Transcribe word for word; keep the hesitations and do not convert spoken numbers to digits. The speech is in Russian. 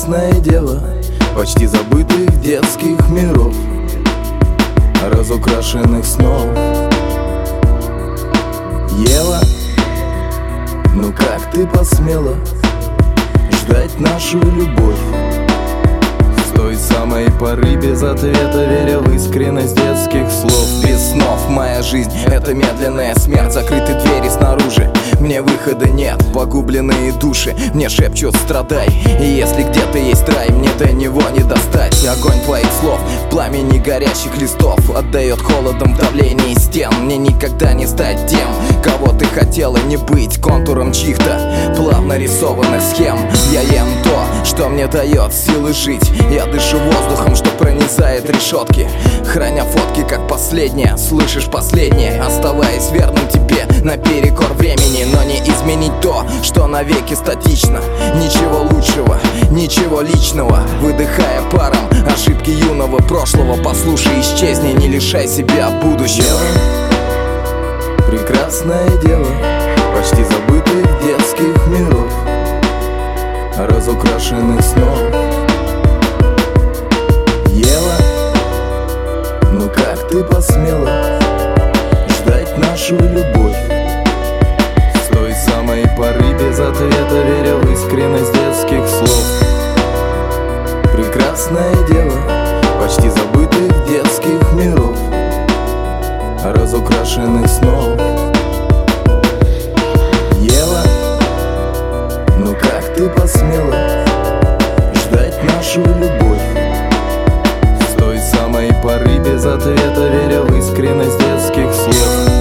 Прекрасное дело почти забытых детских миров, разукрашенных снов. Ева, ну как ты посмела ждать нашу любовь? С той самой поры без ответа, веря в искренность детских слов. Без снов моя жизнь — это медленная смерть. Закрыты двери снаружи, мне выхода нет. Погубленные души мне шепчут: страдай. И если где-то есть рай, мне до него не достать. Огонь твоих слов в пламени горящих листов отдает холодом в давлении стен. Мне никогда не стать тем, кого ты хотела не быть, контуром чьих-то плавно рисованных схем. Я ем то, что мне дает силы жить. Я дышу воздухом, что пронизает решетки, храня фотки как последнее. Слышишь последнее, оставаясь верным тебе наперекор времени. Но не изменить то, что навеки статично. Ничего лучшего, ничего личного. Выдыхая паром ошибки юного прошлого, послушай, исчезни, не лишай себя будущего. Прекрасное дело почти забытых детских миров, разукрашенных снов. Ева, ну как ты посмела ждать нашу любовь? С той самой поры без ответа, веря в искренность детских слов. Прекрасное дело почти забытых детских миров, разукрашенных снов. Ева, ну как ты посмела ждать нашу любовь? С той самой поры без ответа, веря в искренность детских слов.